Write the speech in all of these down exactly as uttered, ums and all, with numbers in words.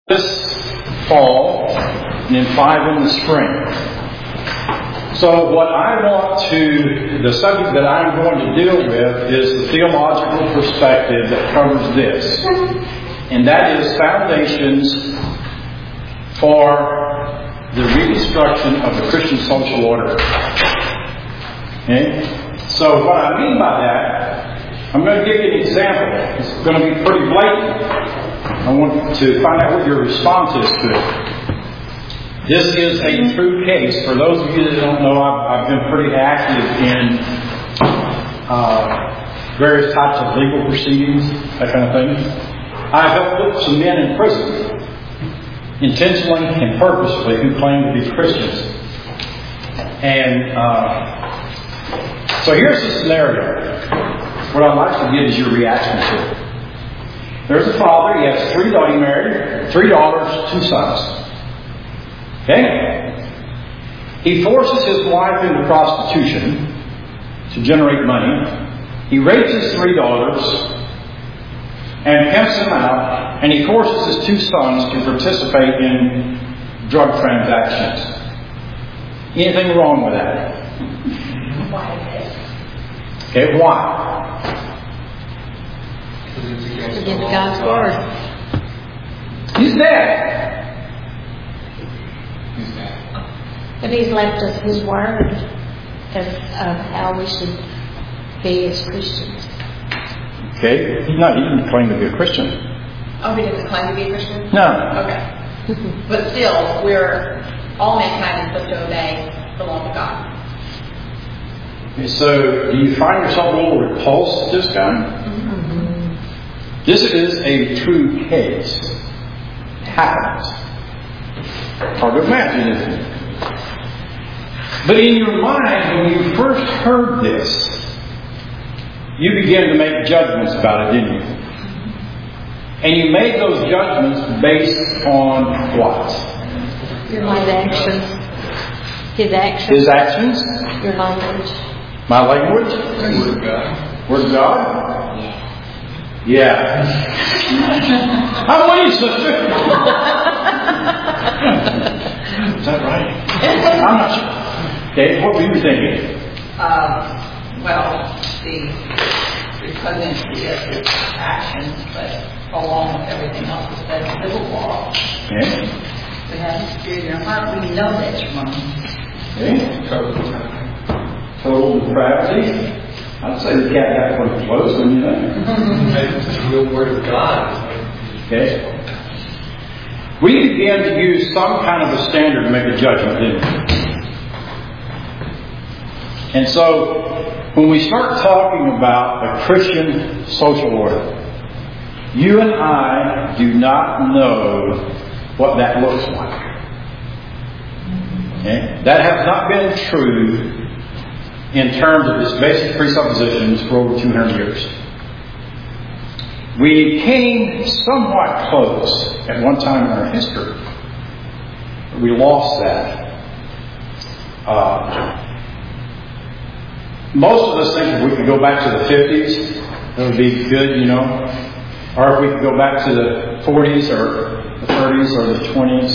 this fall and then five in the spring. So what I want to, the subject that I'm going to deal with is the theological perspective that covers this. And that is foundations for the reconstruction of the Christian social order. Okay? So what I mean by that, I'm going to give you an example. It's going to be pretty blatant. I want to find out what your response is to it. This is a true case. For those of you that don't know, I've, I've been pretty active in uh, various types of legal proceedings, that kind of thing. I've helped put some men in prison, intentionally and purposefully, who claim to be Christians. And uh, so here's the scenario. What I'd like to get is your reaction to it. There's a father, he has three daughters, he married, three daughters, two sons. Okay? He forces his wife into prostitution to generate money. He rapes his three daughters and pimps them out, and he forces his two sons to participate in drug transactions. Anything wrong with that? Okay, why? Against God's word. He's dead. He's dead. But He's left us His word of, of how we should be as Christians. Okay, he's not. He didn't claim to be a Christian. Oh, he doesn't claim to be a Christian? No. Okay. But still, we're all mankind is supposed to obey the law of God. Okay, so, do you find yourself a little repulsed at this guy? Mm-hmm. This is a true case. It happens. Hard to imagine, isn't it? But in your mind, when you first heard this, you began to make judgments about it, didn't you? And you made those judgments based on what? Your actions. His actions. His actions? Your language. My language? Word of God. Word of God? Yeah. Yeah. I'm with you, sister. Is that right? I'm not sure. Dave, what were you thinking? Um, well, the repugnancy of his actions, but along with everything else is that civil law. Okay. We have the spirit in our heart. We know that's wrong. Okay. Total, total depravity. I'd say the cat got pretty close, wouldn't you think? It's the real word of God. Okay. We began to use some kind of a standard to make a judgment, didn't we? And so, when we start talking about a Christian social order, you and I do not know what that looks like. Okay? That has not been true in terms of its basic presuppositions for over two hundred years. We came somewhat close at one time in our history. We lost that. Uh, most of us think if we could go back to the fifties, it would be good, you know. Or if we could go back to the forties or the thirties or the twenties.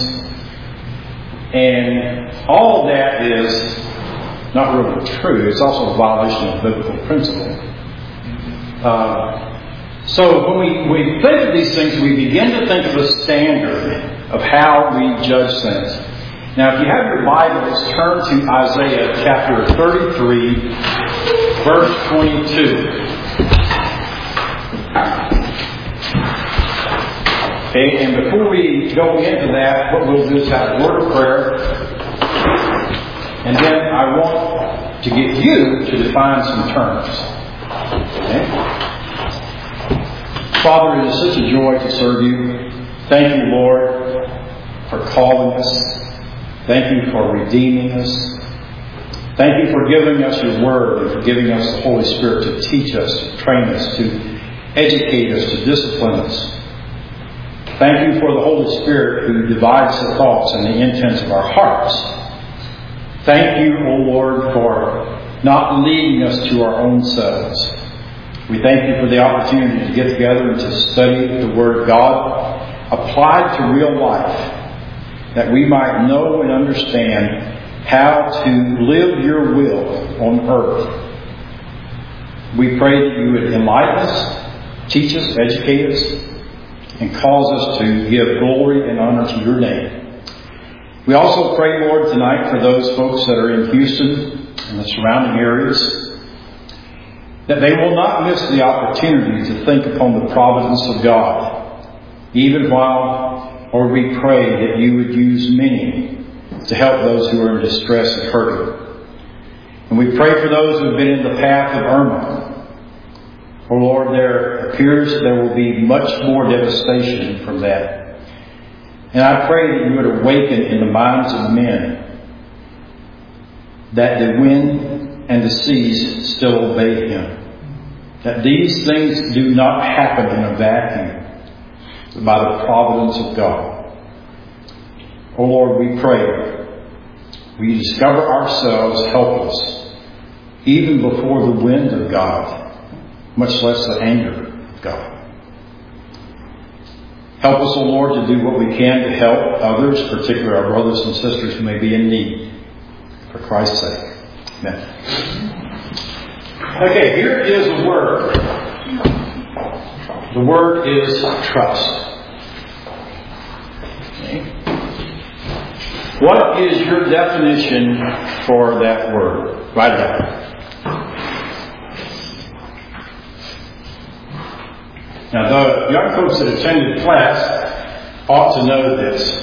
And all of that is not really true. It's also a violation of biblical principle. Uh, so when we, we think of these things, we begin to think of a standard of how we judge things. Now, if you have your Bibles, turn to Isaiah chapter thirty-three, verse twenty-two. Okay, and before we go into that, what we'll do is have a word of prayer. And then I want to get you to define some terms. Okay? Father, it is such a joy to serve you. Thank you, Lord, for calling us. Thank you for redeeming us. Thank you for giving us your word and for giving us the Holy Spirit to teach us, to train us, to educate us, to discipline us. Thank you for the Holy Spirit who divides the thoughts and the intents of our hearts. Thank you, O Lord, for not leading us to our own selves. We thank you for the opportunity to get together and to study the Word of God. applied to real life, that we might know and understand how to live your will on earth. We pray that you would enlighten us, teach us, educate us, and cause us to give glory and honor to your name. We also pray, Lord, tonight for those folks that are in Houston and the surrounding areas, that they will not miss the opportunity to think upon the providence of God, even while, Lord, we pray that you would use many to help those who are in distress and hurting. And we pray for those who have been in the path of Irma. Oh Lord, there appears that there will be much more devastation from that. And I pray that you would awaken in the minds of men that the wind and the seas still obey him. That these things do not happen in a vacuum, but by the providence of God. Oh Lord, we pray we discover ourselves helpless, even before the wind of God, much less the anger of God. Help us, O Lord, to do what we can to help others, particularly our brothers and sisters who may be in need. For Christ's sake. Amen. Okay, here is a word. The word is trust. Okay. What is your definition for that word? Write it down. Now, the young folks that attended class ought to know this.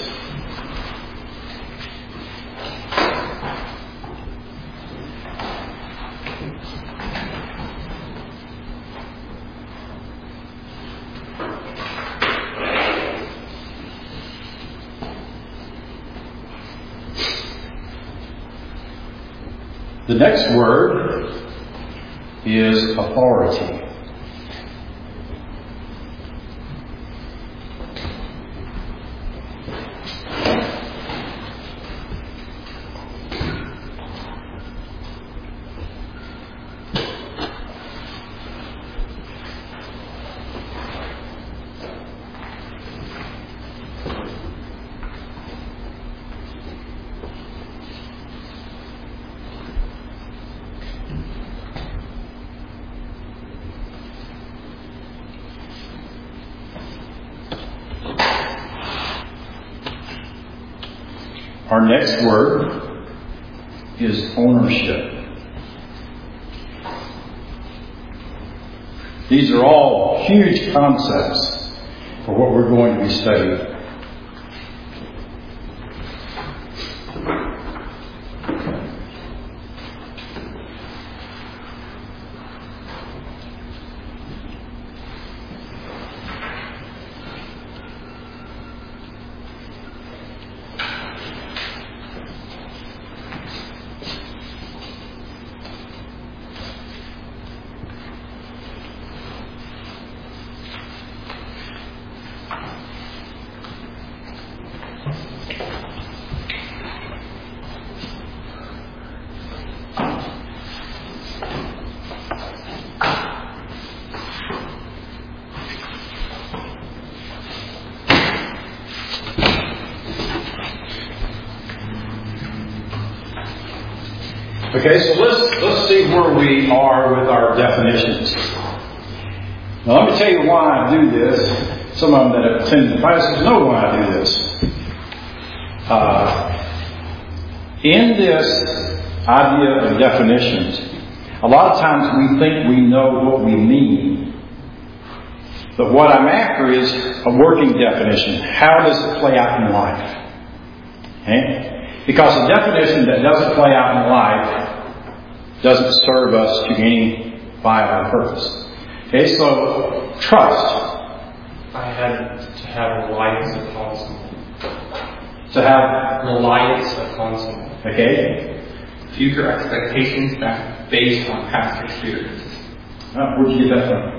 The next word is authority. Our next word is ownership. These are all huge concepts for what we're going to be studying. Okay, so let's let's see where we are with our definitions. Now, let me tell you why I do this. Some of them that have attended the classes know why I do this. Uh, in this idea of definitions, a lot of times we think we know what we mean. But what I'm after is a working definition. How does it play out in life? Okay? Because a definition that doesn't play out in life doesn't serve us to any viable purpose. Okay, so trust. I had to have reliance upon someone. To have Reliance upon someone. Okay. Future expectations that based on past experiences. Oh, where'd you get that from?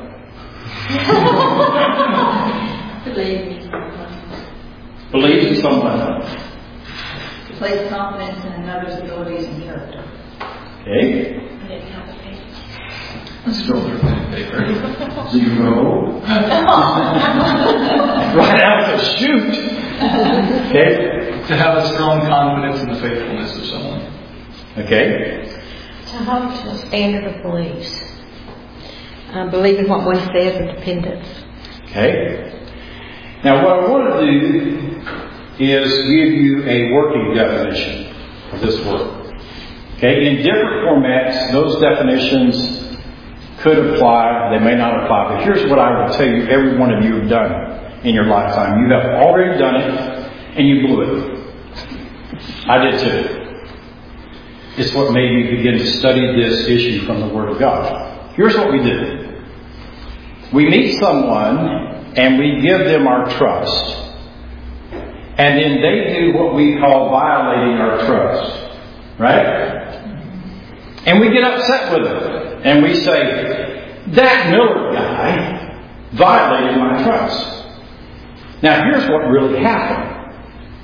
Believe in someone. Believe in someone. To place confidence in another's abilities and character. Okay. Let's go through that. paper. Zero. Right out the chute. Okay. To have a strong confidence in the faithfulness of someone. Okay. To hold to a standard of beliefs. Uh, believing what one says with dependence. Okay. Now what I want to do is give you a working definition of this word. Okay. In different formats, those definitions could apply, they may not apply, but here's what I will tell you every one of you have done in your lifetime. You have already done it, and you blew it. I did too. It's what made me begin to study this issue from the Word of God. Here's what we do. We meet someone, and we give them our trust. And then they do what we call violating our trust. Right? And we get upset with them. And we say, that Miller guy violated my trust. Now here's what really happened.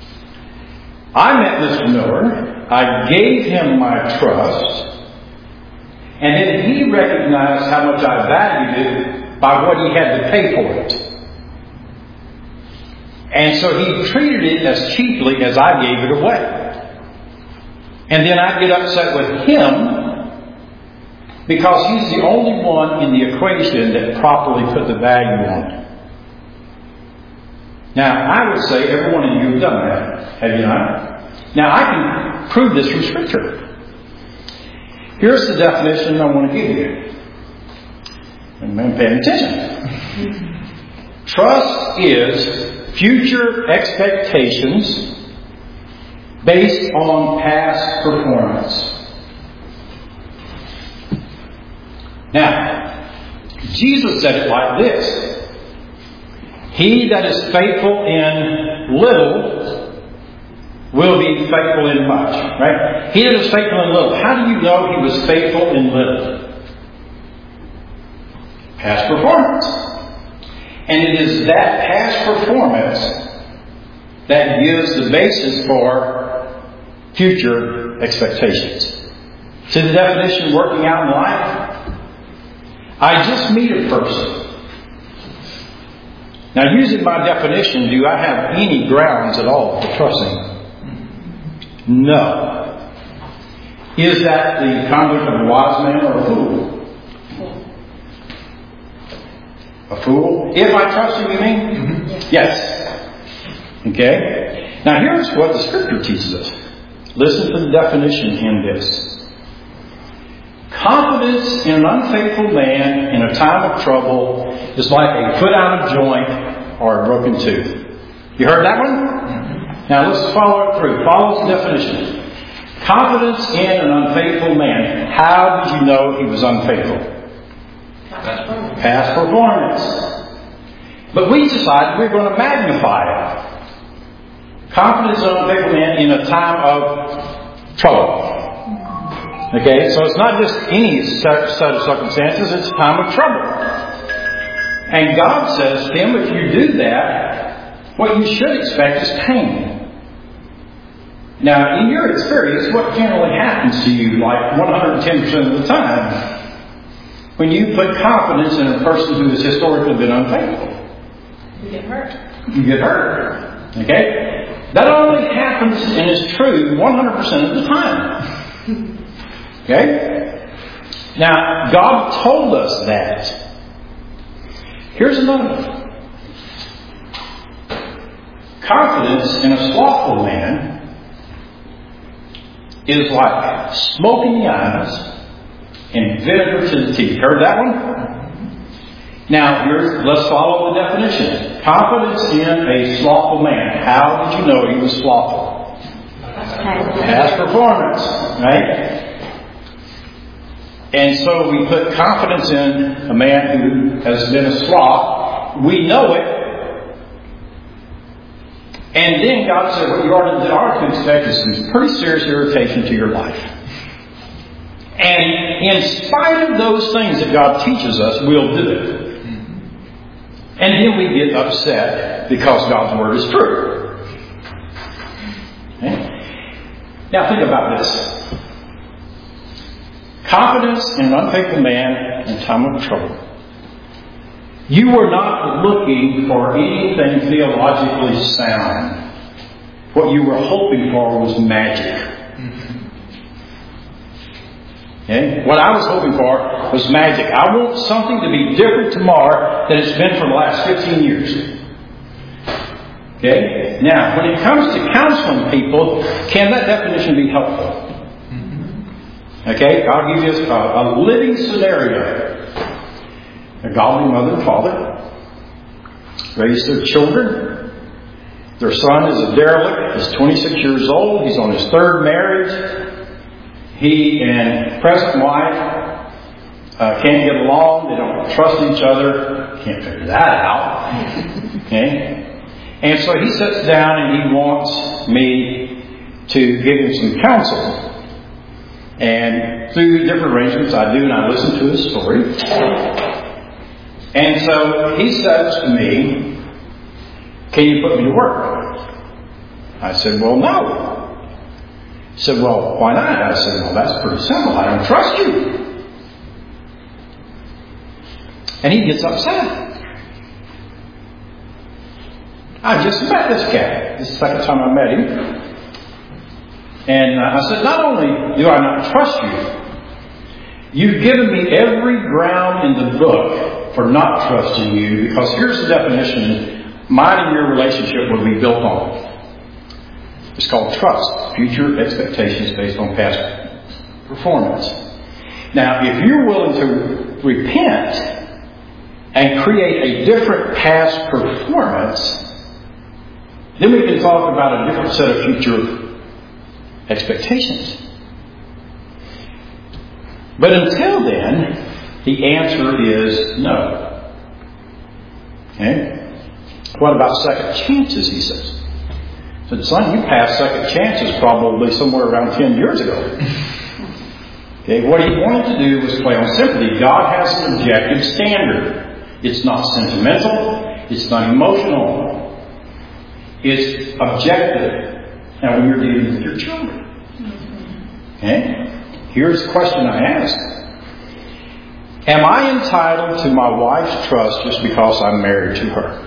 I met Mister Miller. I gave him my trust. And then he recognized how much I valued it by what he had to pay for it. And so he treated it as cheaply as I gave it away. And then I get upset with him because he's the only one in the equation that properly put the value on it. Now, I would say every one of you have done that, have you not? Now, I can prove this from Scripture. Here's the definition I want to give you. And pay attention. Trust is future expectations based on past performance. Now, Jesus said it like this. He that is faithful in little will be faithful in much. Right? He that is faithful in little. How do you know he was faithful in little? Past performance. And it is that past performance that gives the basis for future expectations. See the definition working out in life? I just meet a person. Now, using my definition, do I have any grounds at all for trusting them? No. Is that the conduct of a wise man or a fool? A fool? If I trust him, you mean? Mm-hmm. Yes. Okay? Now, here's what the Scripture teaches us. Listen to the definition in this. Confidence in an unfaithful man in a time of trouble is like a foot out of joint or a broken tooth. You heard that one? Mm-hmm. Now let's follow it through. Follow the definition. Confidence in an unfaithful man. How did you know he was unfaithful? Past performance. But we decided we're going to magnify it. Confidence in an unfaithful man in a time of trouble. Okay, so it's not just any set of circumstances, it's a time of trouble. And God says to him, if you do that, what you should expect is pain. Now, in your experience, what generally happens to you, like one hundred ten percent of the time, when you put confidence in a person who has historically been unfaithful? You get hurt. You get hurt. Okay? That only happens and is true one hundred percent of the time. Okay? Now, God told us that. Here's another one. Confidence in a slothful man is like smoke in the eyes and vinegar to the teeth. Heard that one? Now, here's, let's follow the definition. Confidence in a slothful man. How did you know he was slothful? Past performance. Right? And so we put confidence in a man who has been a sloth. We know it. And then God said, what you are to, are to expect is some pretty serious irritation to your life. And in spite of those things that God teaches us, we'll do it. And then we get upset because God's Word is true. Okay? Now think about this. Confidence in an unfaithful man in time of trouble. You were not looking for anything theologically sound. What you were hoping for was magic. Okay? What I was hoping for was magic. I want something to be different tomorrow than it's been for the last fifteen years. Okay? Now, when it comes to counseling people, can that definition be helpful? Okay? I'll give you a, a living scenario. A godly mother and father raise their children. Their son is a derelict. He's twenty-six years old. He's on his third marriage. He and present wife uh, can't get along. They don't trust each other. Can't figure that out. Okay? And so he sits down and he wants me to give him some counsel. And through different arrangements I do, and I listen to his story. And so he says to me, "Can you put me to work?" I said, "Well, no." He said, "Well, why not?" I said, "Well, that's pretty simple. I don't trust you." And he gets upset. I just met this guy. This is the second time I met him. And I said, "Not only do I not trust you, you've given me every ground in the book for not trusting you, because here's the definition mine and your relationship will be built on. It's called trust. Future expectations based on past performance. Now, if you're willing to repent and create a different past performance, then we can talk about a different set of future expectations. But until then, the answer is no. Okay? What about second chances, he says. I said, "Son, you passed second chances probably somewhere around ten years ago." Okay, what he wanted to do was play on sympathy. God has an objective standard. It's not sentimental. It's not emotional. It's objective. Now, when you're dealing with your children. Okay? Here's the question I ask. Am I entitled to my wife's trust just because I'm married to her?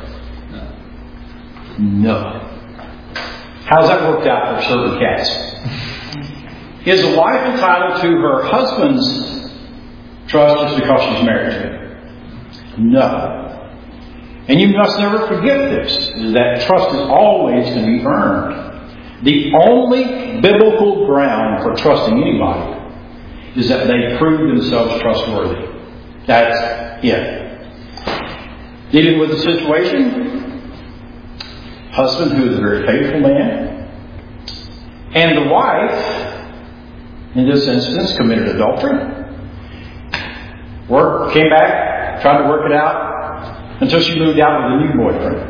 No. How's that worked out for certain cats? Is a wife entitled to her husband's trust just because she's married to him? No. And you must never forget this, that trust is always to be earned. The only biblical ground for trusting anybody is that they prove themselves trustworthy. That's it. Dealing with the situation, husband who is a very faithful man, and the wife, in this instance, committed adultery. Work, came back, tried to work it out until she moved out with a new boyfriend.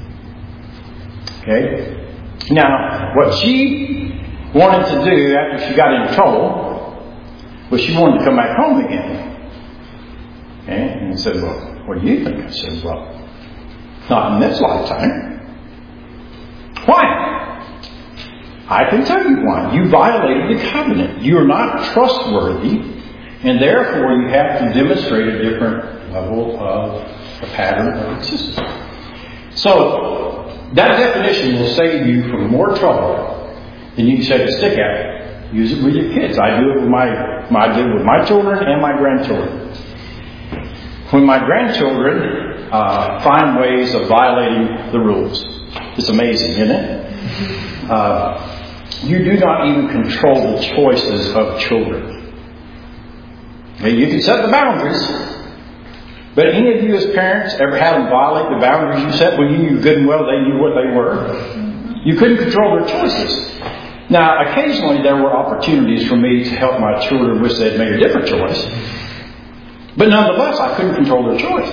Okay? Now, what she wanted to do after she got into trouble was she wanted to come back home again. Okay? And he said, "Well, what do you think?" I said, "Well, not in this lifetime." "Why?" "I can tell you why. You violated the covenant. You are not trustworthy, and therefore you have to demonstrate a different level of a pattern of existence." So, that definition will save you from more trouble than you can shake a stick at it. Use it with your kids. I do it with my, my I do it with my children and my grandchildren. When my grandchildren uh, find ways of violating the rules, it's amazing, isn't it? Uh, you do not even control the choices of children. Okay, you can set the boundaries. But any of you as parents ever had them violate the boundaries you set when you knew good and well they knew what they were? You couldn't control their choices. Now, occasionally there were opportunities for me to help my children wish they'd made a different choice. But nonetheless, I couldn't control their choice.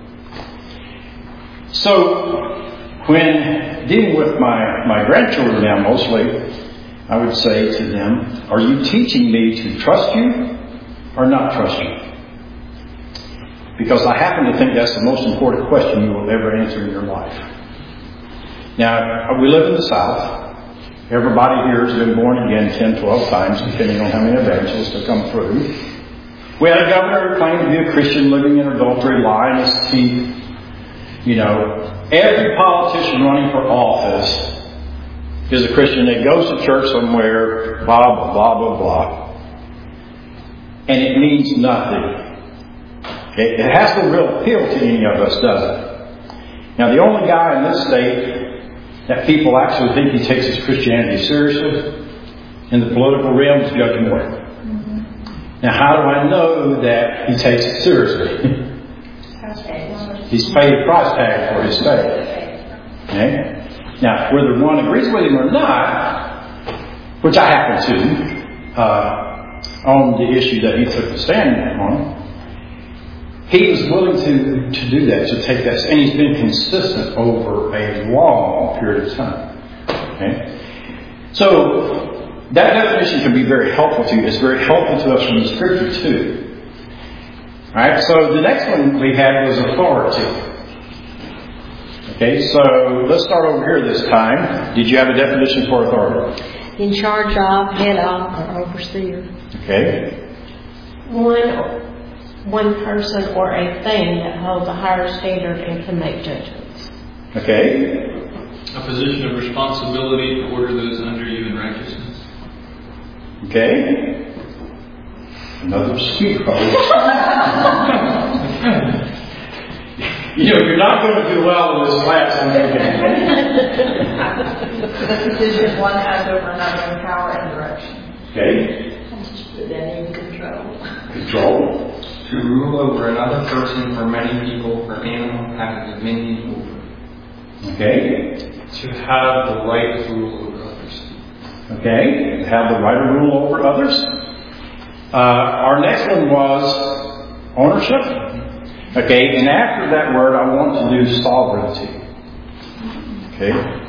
So, when dealing with my, my grandchildren now mostly, I would say to them, "Are you teaching me to trust you or not trust you?" Because I happen to think that's the most important question you will ever answer in your life. Now, we live in the South. Everybody here has been born again ten, twelve times, depending on how many evangelists have come through. We had a governor who claimed to be a Christian living in adultery, lying his teeth, You know, every politician running for office is a Christian that goes to church somewhere, blah, blah, blah, blah, blah. And it means nothing. It, it has no real appeal to any of us, does it? Now, the only guy in this state that people actually think he takes his Christianity seriously in the political realm is Judge Moore. Mm-hmm. Now, how do I know that he takes it seriously? He's paid a price tag for his faith. Okay? Now, whether one agrees with him or not, which I happen to, uh, on the issue that he took a stand on, he was willing to, to do that, to take that, and he's been consistent over a long period of time. Okay? So, that definition can be very helpful to you. It's very helpful to us from the Scripture, too. Alright, so the next one we had was authority. Okay, so let's start over here this time. Did you have a definition for authority? In charge of, head of, or overseer. Okay. One, one person or a thing that holds a higher standard and can make judgments. Okay. A position of responsibility to order those under you in righteousness. Okay. Another sweet quote. You know, you're not going to do well in this class. The position one has over another in power and direction. Okay. Just put that in control. Control. To rule over another person or many people or animal having dominion over. Okay. To have the right to rule over others. Okay. To have the right to rule over others. Uh, our next one was ownership. Okay, and after that word, I want to do sovereignty. Okay.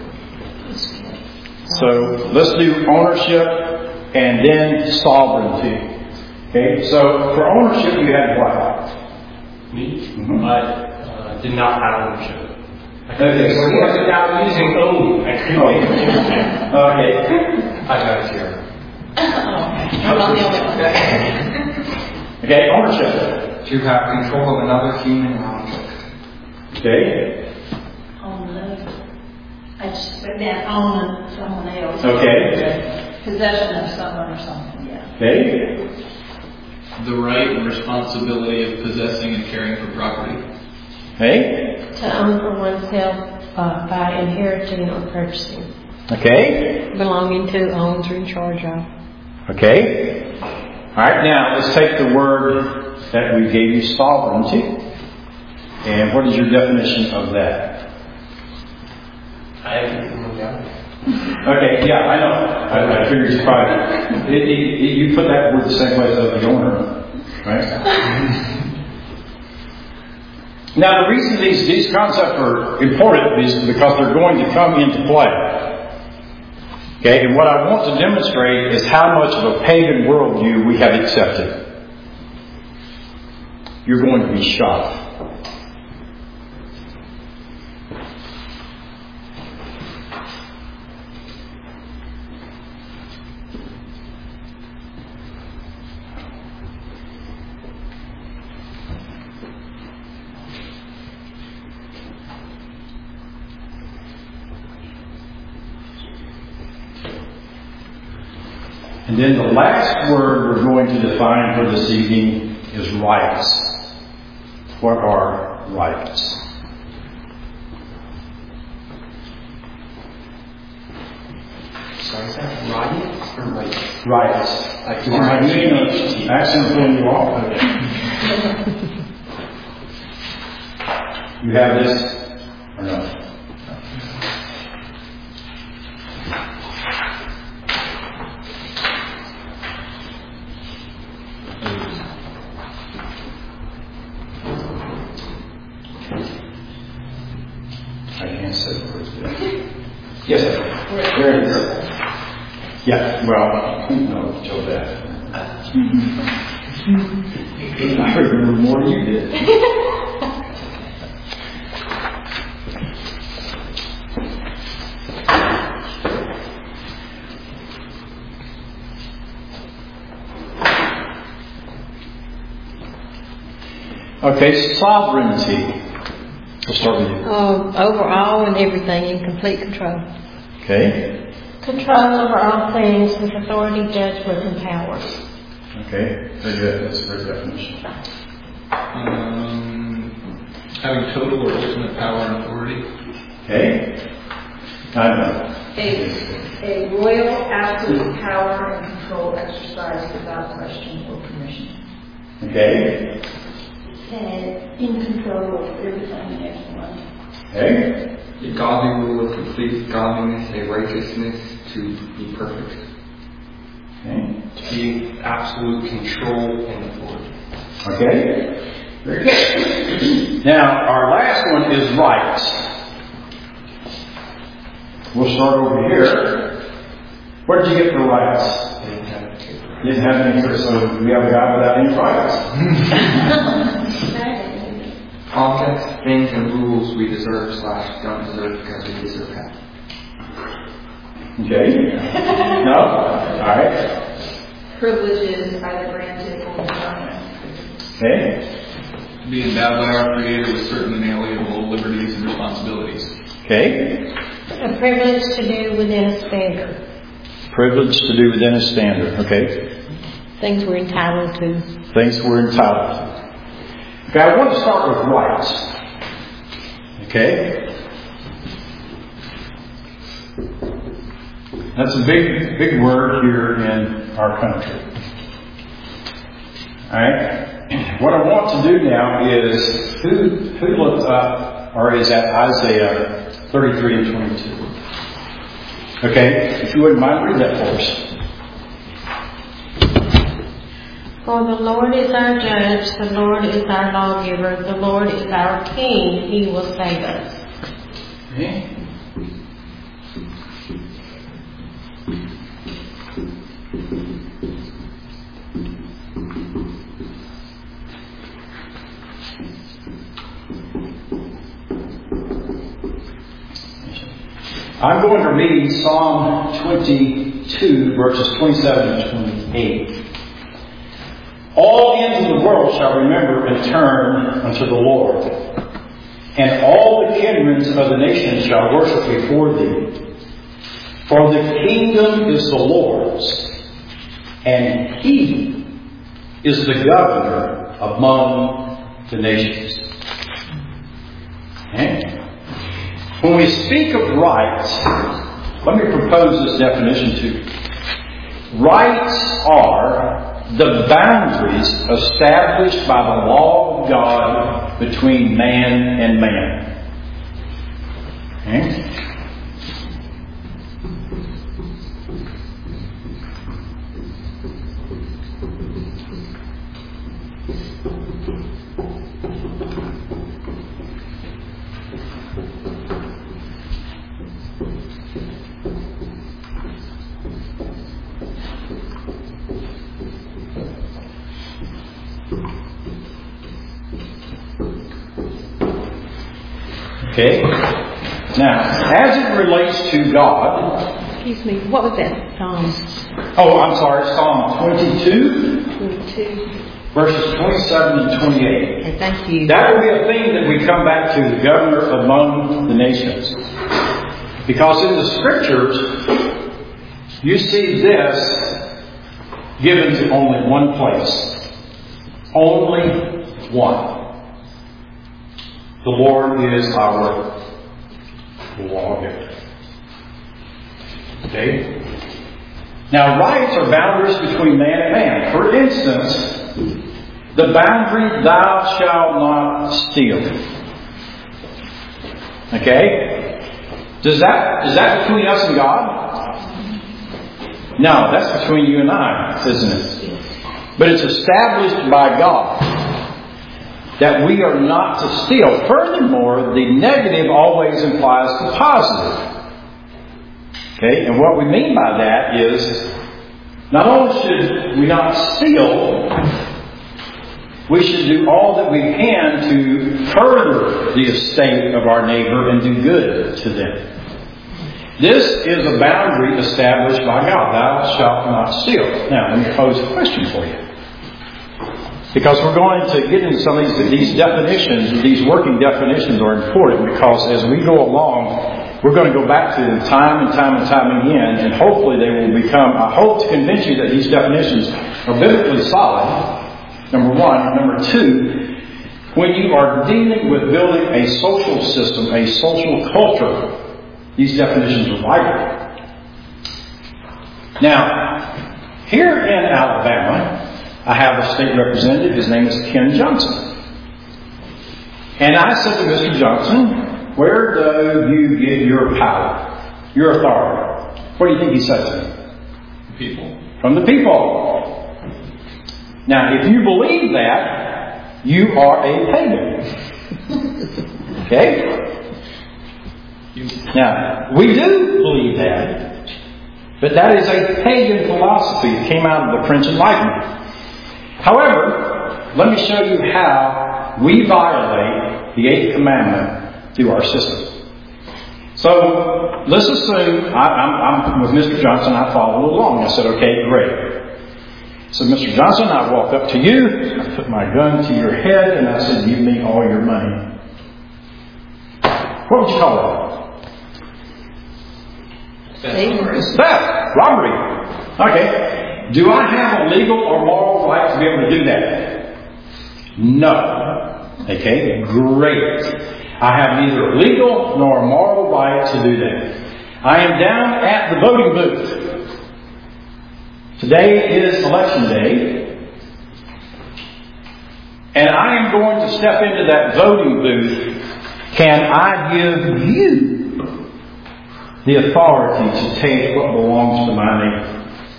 So let's do ownership and then sovereignty. Okay, so for ownership, you had what? Me? Mm-hmm. I uh, did not have ownership. Okay, so He was now using own. I couldn't. Okay. I got it here. I'm not the only one. Okay, ownership. To have control of another human object. Okay. On the, I just put that on someone else. Okay. Possession of someone or something, yeah. Okay. The right and responsibility of possessing and caring for property. Okay. To own for oneself uh, by inheriting or purchasing. Okay. Belonging to, owns, or in charge of. Okay. All right. Now let's take the word that we gave you, sovereignty, and what is your definition of that? I haven't moved down. Okay. Yeah, I know. I, I figured you probably it, it, it, you put that word the same place as the owner, right? Now, the reason these these concepts are important is because they're going to come into play. Okay, and what I want to demonstrate is how much of a pagan worldview we have accepted. You're going to be shocked. And then the last word we're going to define for this evening is rights. What are rights? Sorry, is that rights or rights? Rights. Like Am I doing an accent throwing you off? You have this or no? Yes, sir. There it is. Yeah, well, no, Joe that. I remember more than you did. Okay, sovereignty. We'll start with you. Uh, overall and everything, in complete control. Okay. Control over all things with authority, judgment, and power. Okay. Very good. That's a great definition. Um, having total or ultimate power and authority. Okay. I know. A, a royal absolute power and control exercised without question or permission. Okay. And in control of everything and everyone. Okay. A godly rule of complete godliness, a righteousness to be perfect. Okay. To be in absolute control and authority. Okay. Very good. Now, our last one is rights. We'll start over here. Where did you get the rights? You didn't have any, so we have a guy without any rights. Objects, things, and rules we deserve slash don't deserve because we deserve that. Okay. No? All right. Privileges either granted or denied. Okay. To be endowed by our Creator with certain inalienable liberties and responsibilities. Okay. A privilege to do within a standard. Privilege to do within a standard. Okay. Things we're entitled to. Things we're entitled to. Okay, I want to start with rights. Okay? That's a big, big word here in our country. Alright? What I want to do now is, who, who looked up, or is at Isaiah thirty-three and twenty-two? Okay, if you wouldn't mind, read that for us. For the Lord is our judge, the Lord is our lawgiver, the Lord is our king, he will save us. Okay. I'm going to read Psalm twenty-two, verses twenty-seven and twenty-eight. All ends of the world shall remember and turn unto the Lord, and all the kindreds of the nations shall worship before thee. For the kingdom is the Lord's, and he is the governor among the nations. Okay? When we speak of rights, let me propose this definition to you. Rights are the boundaries established by the law of God between man and man. Okay? Okay? Now, as it relates to God... Excuse me, what was that Psalm? Oh, I'm sorry, Psalm twenty-two, twenty-two. verses twenty-seven and twenty-eight. Okay, thank you. That will be a theme that we come back to, the governor among the nations. Because in the Scriptures, you see this given to only one place. Only one. The Lord is our lawgiver. Okay? Now, rights are boundaries between man and man. For instance, the boundary, thou shalt not steal. Okay? Does that, is that between us and God? No, that's between you and I, isn't it? But it's established by God that we are not to steal. Furthermore, the negative always implies the positive. Okay? And what we mean by that is, not only should we not steal, we should do all that we can to further the estate of our neighbor and do good to them. This is a boundary established by God. Thou shalt not steal. Now, let me pose a question for you. Because we're going to get into some of these, these definitions, these working definitions are important because as we go along, we're going to go back to them time and time and time again, and hopefully they will become, I hope to convince you that these definitions are biblically solid, number one. Number two, when you are dealing with building a social system, a social culture, these definitions are vital. Now, here in Alabama, I have a state representative. His name is Ken Johnson. And I said to Mister Johnson, where do you get your power, your authority? What do you think he said to me? People. From the people. Now, if you believe that, you are a pagan. Okay? Now, we do believe that, but that is a pagan philosophy. It came out of the French Enlightenment. However, let me show you how we violate the eighth commandment through our system. So, let's assume I, I'm, I'm with Mister Johnson. I followed along. I said, okay, great. So, Mister Johnson, I walk up to you. I put my gun to your head, and I said, give me all your money. What would you call that? Theft. Robbery. Okay. Do I have a legal or moral right to be able to do that? No. Okay, great. I have neither a legal nor a moral right to do that. I am down at the voting booth. Today is election day. And I am going to step into that voting booth. Can I give you the authority to take what belongs to my neighbor?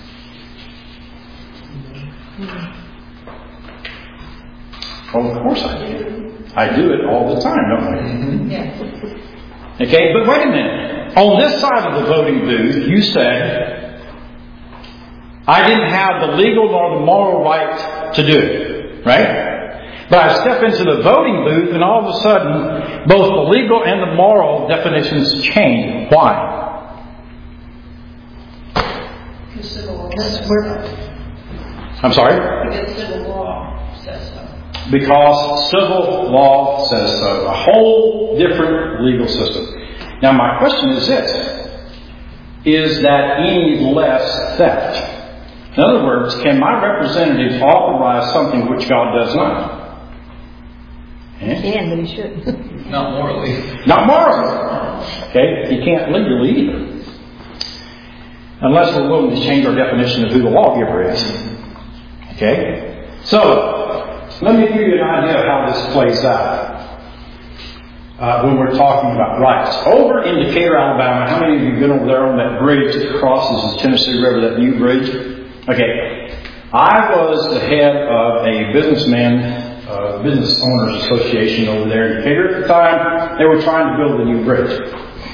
Well, of course I do. I do it all the time, don't I? Mm-hmm. Yes. Okay, but wait a minute. On this side of the voting booth, you said, I didn't have the legal nor the moral right to do it. Right? But I step into the voting booth and all of a sudden, both the legal and the moral definitions change. Why? Because civil law says so. I'm sorry? Because civil law says so. Because civil law says so. A whole different legal system. Now my question is this. Is that any less theft? In other words, can my representative authorize something which God does not? Eh? He can, but he shouldn't. Not morally. Not morally. Okay? He can't legally either. Unless we're willing to change our definition of who the lawgiver is. Okay? So, let me give you an idea of how this plays out uh, when we're talking about rights. Over in Decatur, Alabama, how many of you have been over there on that bridge that crosses the Tennessee River, that new bridge? Okay. I was the head of a businessman, uh, business owners association over there in Decatur at the time. They were trying to build a new bridge.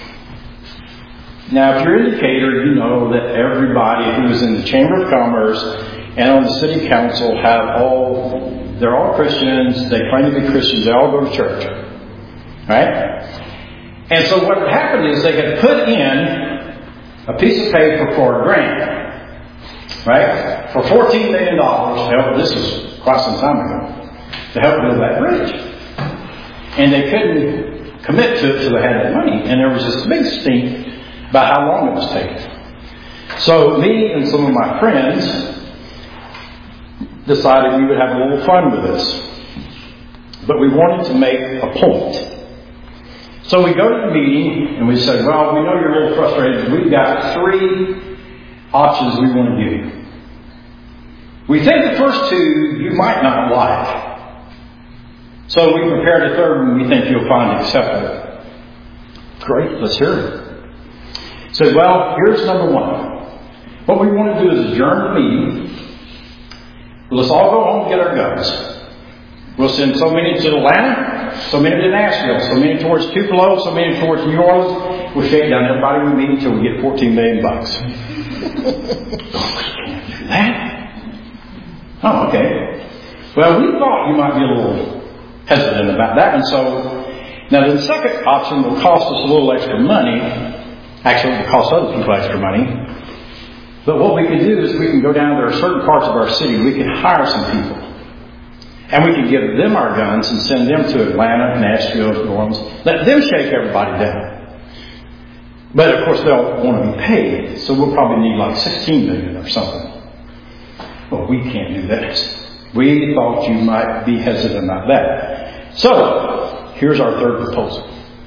Now, if you're in Decatur, you know that everybody who is in the Chamber of Commerce and on the City Council have all, they're all Christians, they claim to be Christians, they all go to church. Right? And so what happened is they had put in a piece of paper for a grant, right, for fourteen million dollars to help, this was quite some time ago, to help build that bridge. And they couldn't commit to it until they had that money. And there was this big stink about how long it was taking. So me and some of my friends decided we would have a little fun with this. But we wanted to make a point. So we go to the meeting and we say, well, we know you're a little frustrated. We've got three options we want to give you. We think the first two you might not like. So we prepared a third one we think you'll find acceptable. Great, let's hear it. Said, well, here's number one. What we want to do is adjourn the meeting. Let's all go home and get our guns. We'll send so many to Atlanta, so many to Nashville, so many towards Tupelo, so many towards New Orleans. We'll shake down everybody we meet until we get fourteen million bucks. Can't do that. Oh, okay. Well, we thought you might be a little hesitant about that, and so now the second option will cost us a little extra money. Actually, it will cost other people extra money. But what we can do is we can go down to certain parts of our city. We can hire some people. And we can give them our guns and send them to Atlanta, Nashville, New Orleans. Let them shake everybody down. But of course they'll want to be paid, so we'll probably need like sixteen million or something. Well, we can't do that. We thought you might be hesitant about that. So, here's our third proposal.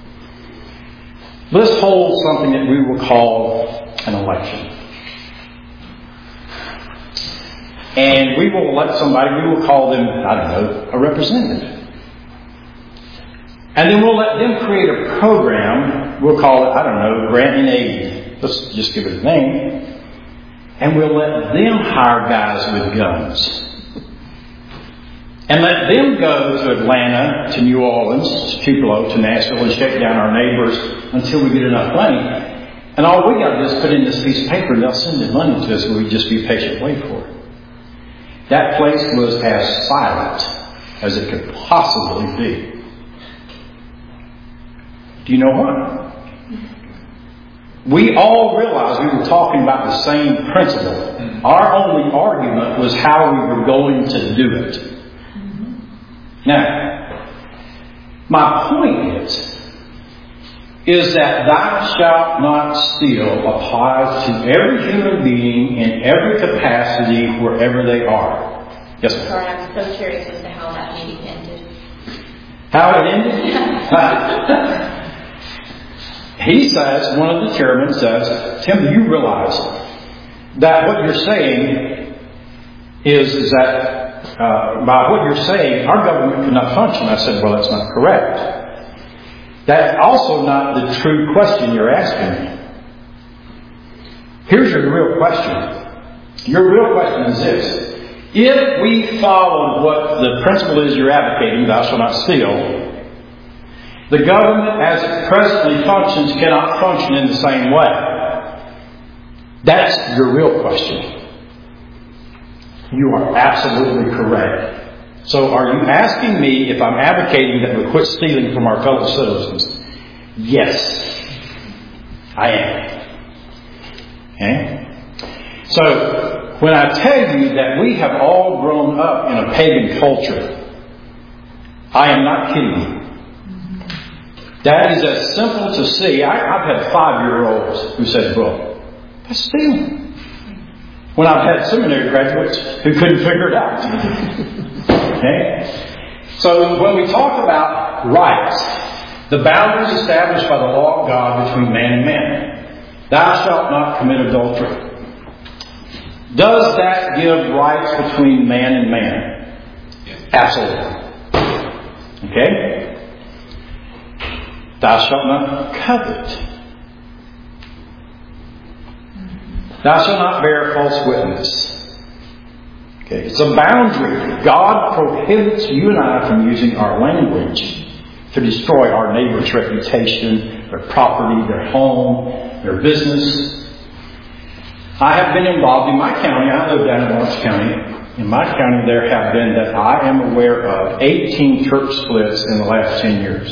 Let's hold something that we will call an election. And we will elect somebody, we will call them, I don't know, a representative. And then we'll let them create a program, we'll call it, I don't know, Grant and Aid. Let's just give it a name. And we'll let them hire guys with guns. And let them go to Atlanta, to New Orleans, to Tupelo, to Nashville, and shake down our neighbors until we get enough money. And all we got to do is put in this piece of paper and they'll send the money to us and we just be patient and wait for it. That place was as silent as it could possibly be. Do you know what? We all realized we were talking about the same principle. Our only argument was how we were going to do it. Now, my point is, is that thou shalt not steal applies to every human being in every capacity wherever they are. Yes, sir. Sorry, I'm so curious as to how that meeting ended. How it ended? He says, one of the chairmen says, Tim, do you realize that what you're saying is, is that uh, by what you're saying, our government cannot function? I said, well, that's not correct. That's also not the true question you're asking me. Here's your real question. Your real question is this. If we follow what the principle is you're advocating, thou shalt not steal, the government as it presently functions cannot function in the same way. That's your real question. You are absolutely correct. So are you asking me if I'm advocating that we quit stealing from our fellow citizens? Yes, I am. Okay? So when I tell you that we have all grown up in a pagan culture, I am not kidding you. That is as simple to see. I, I've had five-year-olds who said, well, that's stealing. When I've had seminary graduates who couldn't figure it out. Okay? So when we talk about rights, the boundaries established by the law of God between man and man. Thou shalt not commit adultery. Does that give rights between man and man? Absolutely. Okay? Thou shalt not covet. Thou shalt not bear false witness. Okay, it's a boundary. God prohibits you and I from using our language to destroy our neighbor's reputation, their property, their home, their business. I have been involved in my county. I live down in Orange County. In my county, there have been, that I am aware of, eighteen church splits in the last ten years.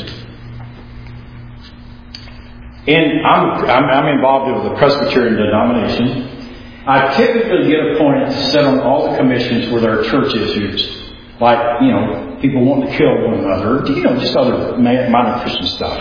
And I'm, I'm, I'm involved with the Presbyterian denomination. I typically get appointed to sit on all the commissions where there are church issues. Like, you know, people wanting to kill one another. You know, just other minor Christian stuff.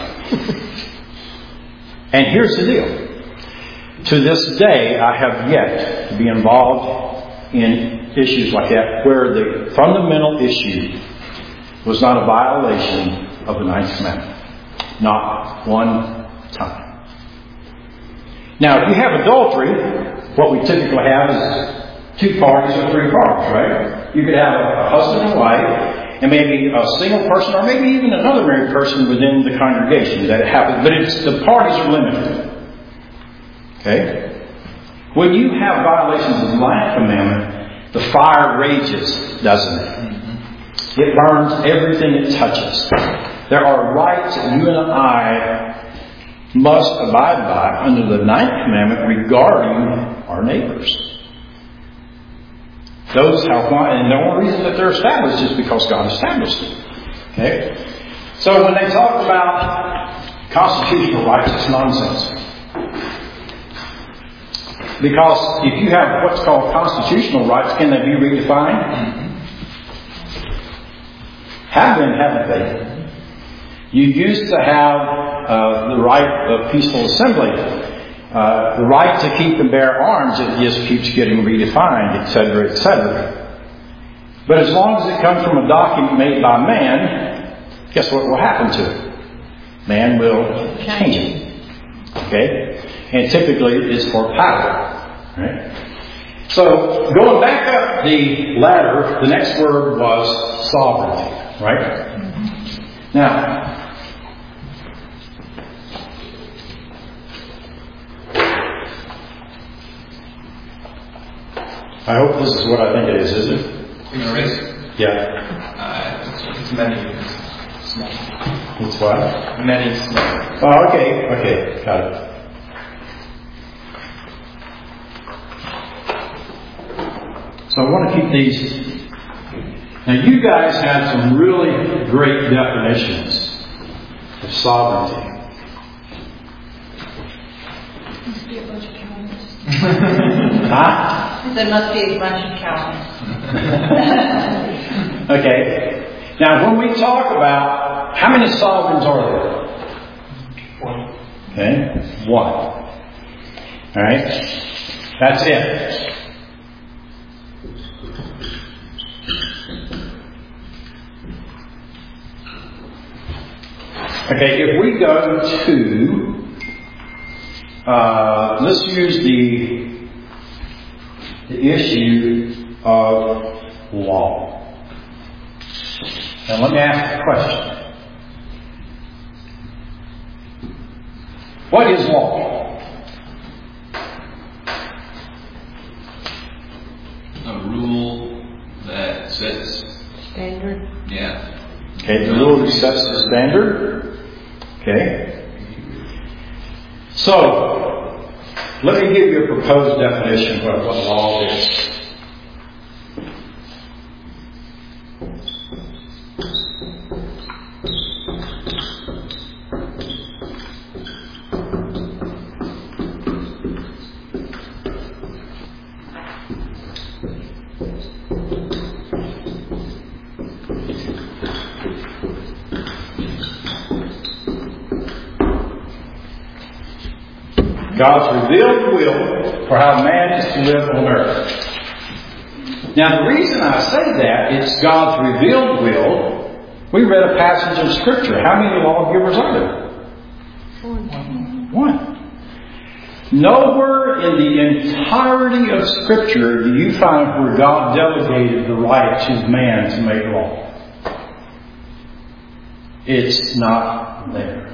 And here's the deal. To this day, I have yet to be involved in issues like that where the fundamental issue was not a violation of the Ninth Commandment. Not one time. Now, if you have adultery, what we typically have is two parties or three parties, right? You could have a husband and wife, and maybe a single person, or maybe even another married person within the congregation that it happens. But it's, the parties are limited. Okay? When you have violations of the Ninth Commandment, the fire rages, doesn't it? Mm-hmm. It burns everything it touches. There are rights that you and I must abide by under the Ninth Commandment regarding our neighbors. Those have, and the only reason that they're established is because God established them. Okay? So when they talk about constitutional rights, it's nonsense. Because if you have what's called constitutional rights, can they be redefined? have been, haven't they? You used to have uh, the right of peaceful assembly, uh, the right to keep and bear arms. It just keeps getting redefined, et cetera, et cetera. But as long as it comes from a document made by man, guess what will happen to it? Man will change it. Okay? And typically it's for power. Right? So, going back up the ladder, the next word was sovereignty. Right? Now, I hope this is what I think it is, is it? You know, race? Yeah. Uh, it's many. It's small. It's what? Many small. Oh, okay. Okay. Got it. So I want to keep these. Now, you guys have some really great definitions of sovereignty. Must be a bunch of Calvinists. Huh? There must be a bunch of Calvinists. Okay. Now, when we talk about how many sovereigns are there? One. Okay. One. All right. That's it. Okay, if we go to, uh, let's use the, the issue of law. Now let me ask a question. What is law? A rule that sets. Standard. Yeah. Okay, the rule that sets the standard. Okay. So, let me give you a proposed definition of what, what law is. God's revealed will for how man is to live on earth. Now, the reason I say that, it's God's revealed will. We read a passage of Scripture. How many lawgivers are there? One. One. Nowhere in the entirety of Scripture do you find where God delegated the right to man to make law. It's not there.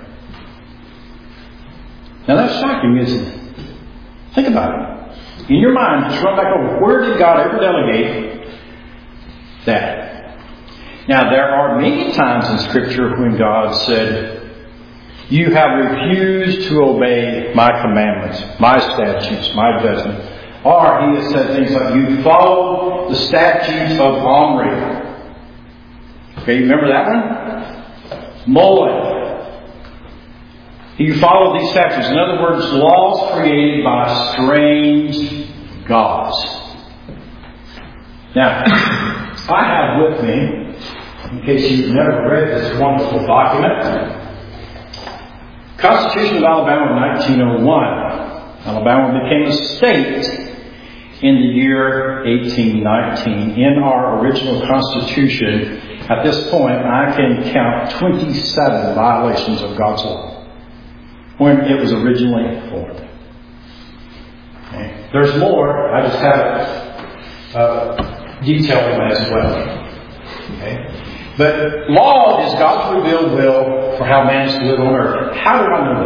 Now that's shocking, isn't it? Think about it. In your mind, just run back over. Where did God ever delegate that? Now there are many times in Scripture when God said, "You have refused to obey my commandments, my statutes, my judgments." Or He has said things like, "You followed the statutes of Omri." Okay, you remember that one? Molech. You follow these statutes. In other words, laws created by strange gods. Now, I have with me, in case you've never read this wonderful document, Constitution of Alabama in nineteen oh one. Alabama became a state in the year eighteen nineteen. In our original Constitution, at this point, I can count twenty-seven violations of God's law when it was originally formed. Okay. There's more. I just haven't uh, detailed them as well. Okay. But law is God's revealed will for how man is to live on earth. How do I know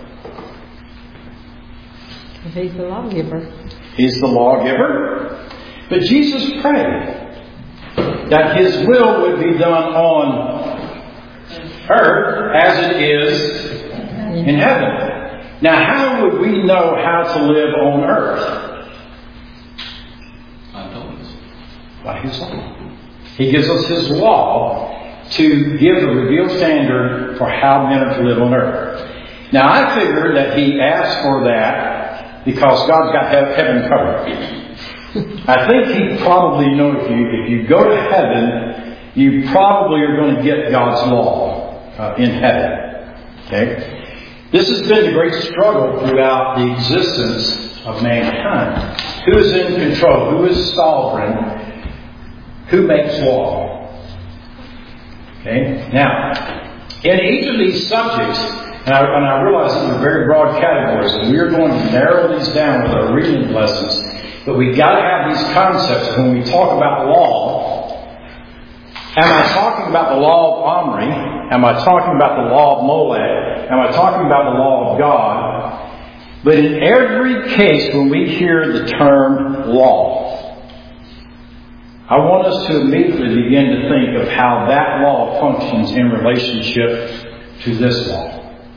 that? He's the lawgiver. He's the lawgiver. But Jesus prayed that His will would be done on earth as it is in heaven. Now, how would we know how to live on earth? I told us. By His law. He gives us His law to give the revealed standard for how men are to live on earth. Now, I figure that He asked for that because God's got heaven covered. I think He probably knows if you, if you go to heaven, you probably are going to get God's law uh, in heaven. Okay? This has been the great struggle throughout the existence of mankind. Who is in control? Who is sovereign? Who makes law? Okay? Now, in each of these subjects, and I, and I realize these are very broad categories, and we are going to narrow these down with our reading lessons, but we've got to have these concepts when we talk about law. Am I talking about the law of Omri? Am I talking about the law of Molech? Am I talking about the law of God? But in every case when we hear the term law, I want us to immediately begin to think of how that law functions in relationship to this law.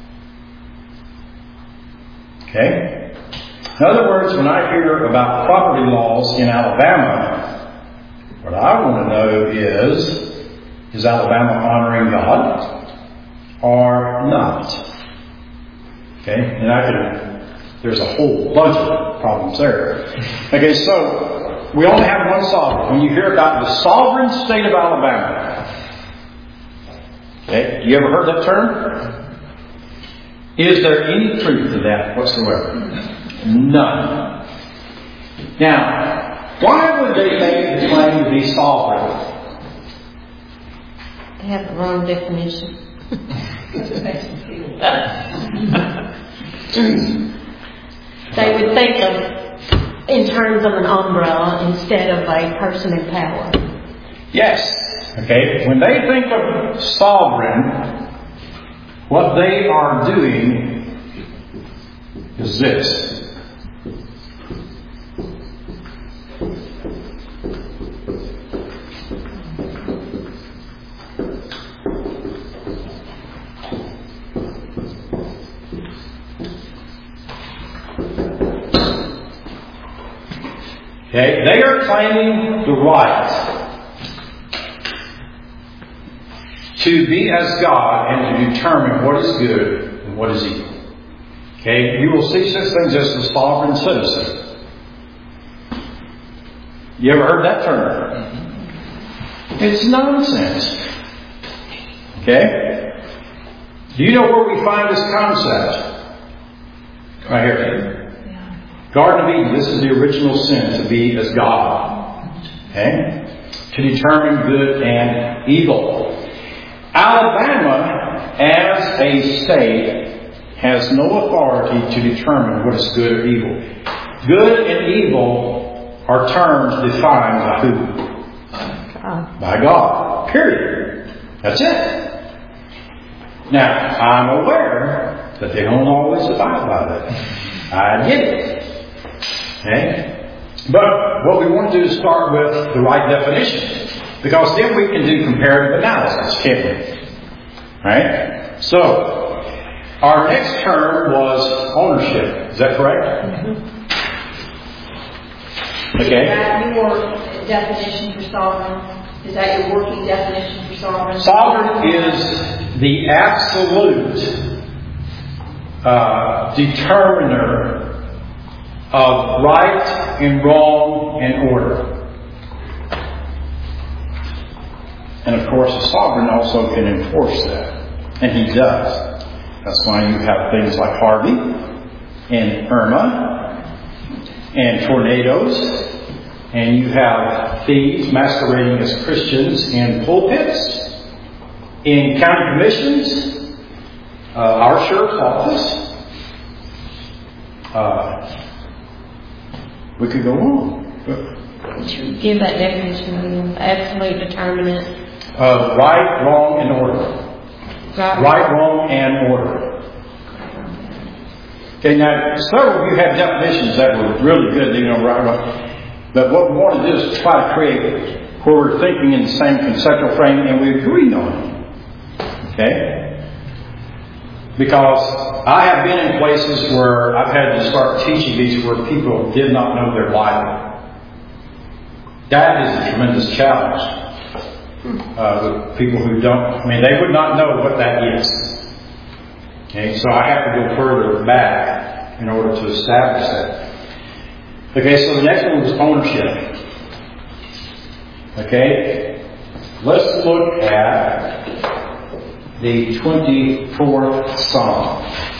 Okay? In other words, when I hear about property laws in Alabama, what I want to know is, is Alabama honoring God or not? Okay? And I could, there's a whole bunch of problems there. Okay, so we only have one sovereign. When you hear about the sovereign state of Alabama, okay, you ever heard that term? Is there any truth to that whatsoever? None. Now, why would they make the claim to be sovereign? They have the wrong definition. They would think of in terms of an umbrella instead of a person in power. Yes. Okay. When they think of sovereign, what they are doing is this. Okay, they are claiming the right to be as God and to determine what is good and what is evil. Okay, you will see such things as the sovereign citizen. You ever heard that term? It's nonsense. Okay? Do you know where we find this concept? Right here. Garden of Eden, this is the original sin, to be as God. Okay? To determine good and evil. Alabama, as a state, has no authority to determine what is good or evil. Good and evil are terms defined by who? God. By God. Period. That's it. Now, I'm aware that they don't always abide by that. I get it. Okay? But what we want to do is start with the right definition. Because then we can do comparative analysis, can't we? Right? So, our next term was ownership. Is that correct? Mm-hmm. Okay. Is that your definition for sovereign? Is that your working definition for sovereign? Sovereign is the absolute uh, determiner of right and wrong and order. And of course, a sovereign also can enforce that. And he does. That's why you have things like Harvey and Irma and tornadoes. And you have thieves masquerading as Christians in pulpits, in county commissions, uh, our sheriff's office. Uh, we could go on. Would you give that definition again? Absolute determinant. Of right, wrong, and order. Right, Right, wrong, and order. Okay, now several of you have definitions that were really good, you know, right, wrong. But what we want to do is try to create where we're thinking in the same conceptual frame and we agree on it. Okay? Because I have been in places where I've had to start teaching these where people did not know their Bible. That is a tremendous challenge. Uh, with people who don't, I mean, they would not know what that is. Okay, so I have to go further back in order to establish that. Okay, so the next one was ownership. Okay, Let's look at the twenty-fourth Psalm.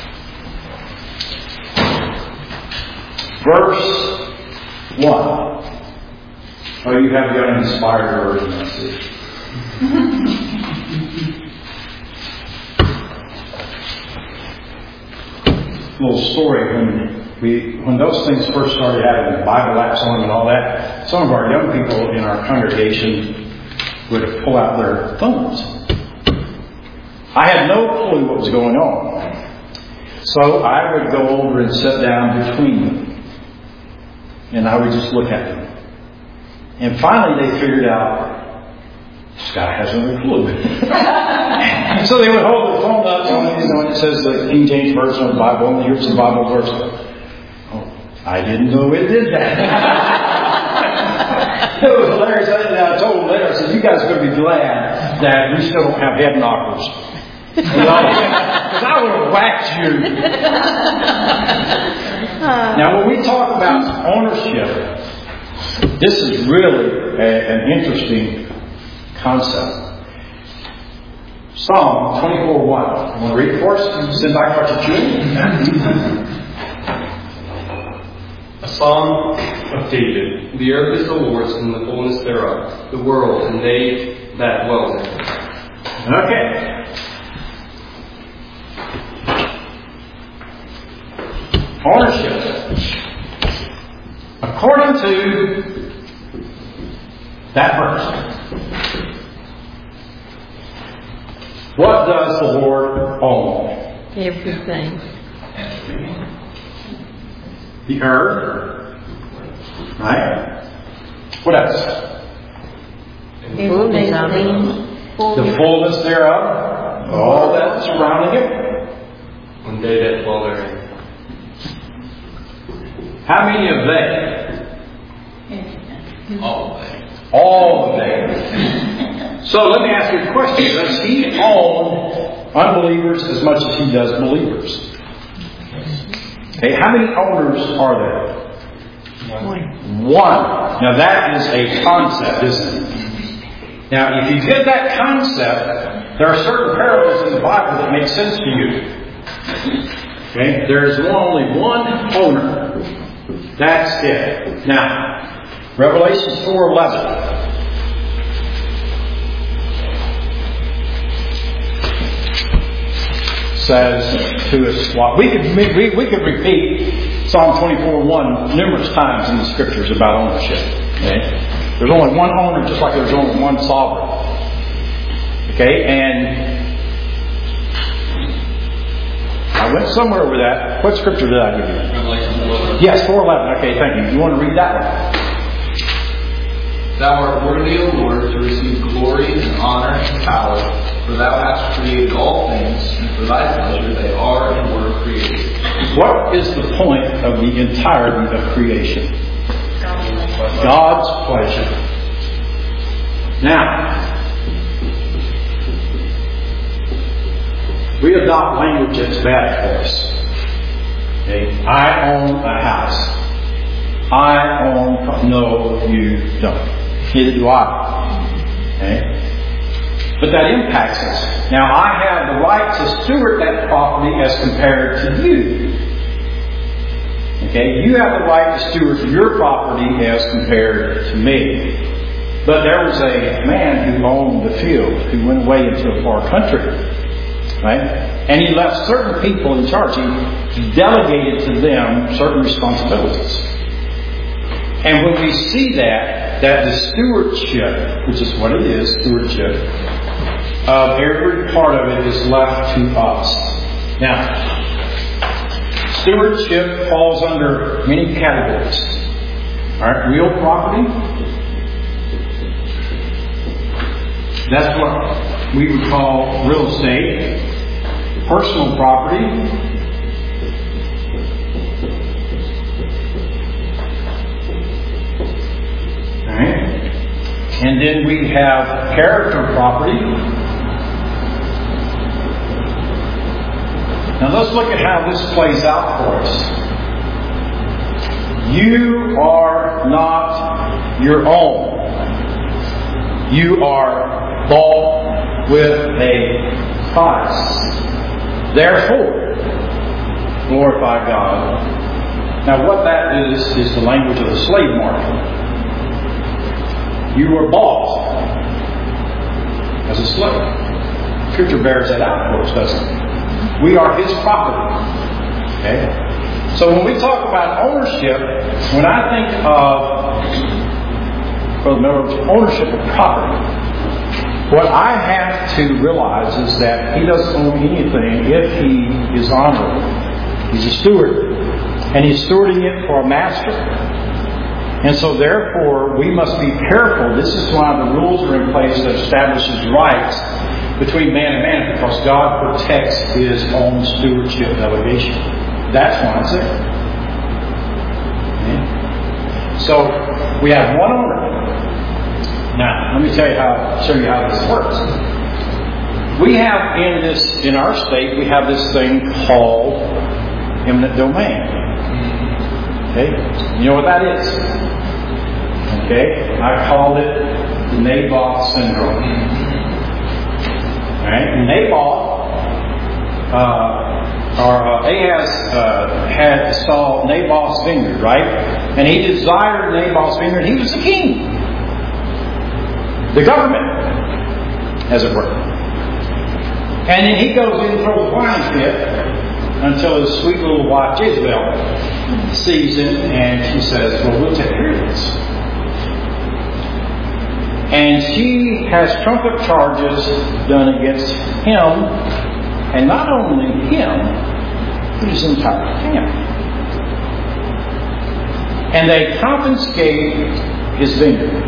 Verse one. Oh, you have the uninspired version, I see. Little story, when we when those things first started having the Bible apps on and all that, some of our young people in our congregation would pull out their phones. I had no clue what was going on. So I would go over and sit down between them. And I would just look at them. And finally they figured out, this guy has no clue. And so they would hold the phone up, and you know, it says the King James Version of the Bible, and here's the Bible verse. Oh, I didn't know it did that. It was hilarious. I told Larry, I said, you guys are going to be glad that we still don't have head knockers. Because I would have whacked you. Now, when we talk about ownership, this is really a, an interesting concept. Psalm twenty-four one. You want to read it for us? Send back our children. A Psalm of David. The earth is the Lord's and the fullness thereof, the world and they that dwell therein. Okay. Ownership. According to that verse, what does the Lord own? Everything. The earth. Right? What else? Everything. The fullness thereof. All that surrounding it. And they that dwell therein. How many of they? All of them. All of them. So let me ask you a question. Does He own unbelievers as much as He does believers? Okay, how many owners are there? One. One. Now that is a concept, isn't it? Now if you get that concept, there are certain parables in the Bible that make sense to you. Okay, there is only one owner. That's it. Now, Revelation four eleven. Says to us, well, we could we, we could repeat Psalm twenty-four one numerous times in the Scriptures about ownership. Okay? There's only one owner, just like there's only one sovereign. Okay, and I went somewhere with that. What Scripture did I give you? Revelation eleven. Yes, four eleven. Okay, thank you. You want to read that one? Thou art worthy, O Lord, to receive glory and honor and power, for Thou hast created all things, and for Thy pleasure they are and were created. What is the point of the entirety of creation? God's pleasure. Now, we adopt language that's bad for us. Okay? I own a house. I own... No, you don't. Neither do I. Okay? But that impacts us. Now, I have the right to steward that property as compared to you. Okay? You have the right to steward your property as compared to me. But there was a man who owned the field who went away into a far country. Right? And he left certain people in charge. He delegated to them certain responsibilities. And when we see that, that the stewardship, which is what it is, stewardship, of every part of it is left to us. Now, stewardship falls under many categories. All right, real property. That's what we would call real estate. Personal property. And then we have character property. Now let's look at how this plays out for us. You are not your own. You are bought with a price. Therefore, glorify God. Now what that is, is the language of the slave market. You were bought as a slave. Scripture bears that out for us, doesn't it? We are His property. Okay? So when we talk about ownership, when I think of, Brother Miller, ownership of property, what I have to realize is that he doesn't own anything if he is honorable. He's a steward. And he's stewarding it for a master. And so therefore, we must be careful. This is why the rules are in place that establishes rights between man and man, because God protects His own stewardship delegation. That's why it's there. Okay? So we have one owner. Now, let me tell you how, show you how this works. We have in this, in our state, we have this thing called eminent domain. Okay? You know what that is? Okay? I call it the Naboth syndrome. Alright? Naboth, uh, or uh, Ahaz uh, had saw Naboth's vineyard, right? And he desired Naboth's vineyard. He was the king. The government, as it were. And then he goes in and throws a wine fit until his sweet little wife Jezebel sees him, and she says, well, we'll take care of this. And she has trumped up charges done against him, and not only him, but his entire family. And they confiscate his vineyard.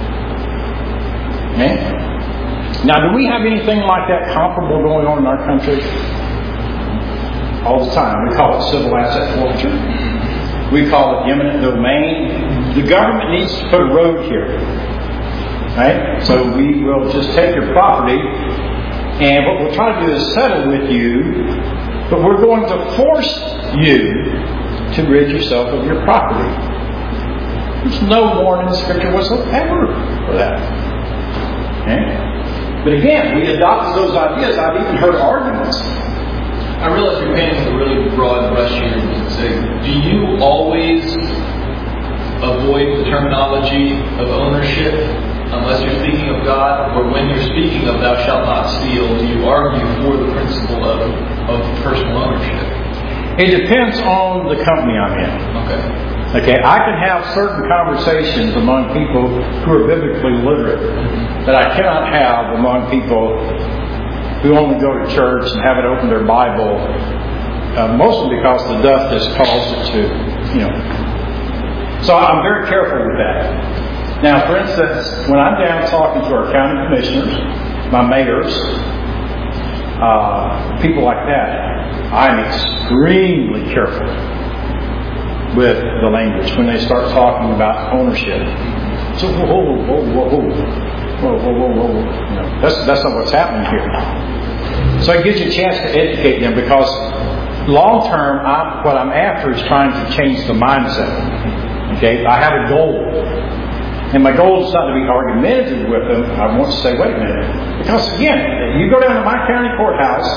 Okay? Now, do we have anything like that comparable going on in our country? All the time. We call it civil asset forfeiture. We call it eminent domain. The government needs to put a road here. Right? So we will just take your property, and what we'll try to do is settle with you, but we're going to force you to rid yourself of your property. There's no warning in Scripture whatsoever for that. Okay? But again, we adopted those ideas. I've even heard arguments. I realize you're painting a really broad brush here and say, do you always avoid the terminology of ownership unless you're speaking of God, or when you're speaking of thou shalt not steal, do you argue for the principle of, of personal ownership? It depends on the company I'm in. Okay. Okay, I can have certain conversations among people who are biblically literate that I cannot have among people who only go to church and haven't opened their Bible, uh, mostly because the dust has caused it to, you know. So I'm very careful with that. Now, for instance, when I'm down talking to our county commissioners, my mayors, uh, people like that, I'm extremely careful with the language when they start talking about ownership. So, whoa, whoa, whoa, whoa, whoa, whoa, whoa, whoa, whoa. You know, that's, that's not what's happening here. So it gives you a chance to educate them, because long term, I'm, what I'm after is trying to change the mindset. Okay, I have a goal. And my goal is not to be argumentative with them. I want to say, wait a minute. Because again, you go down to my county courthouse,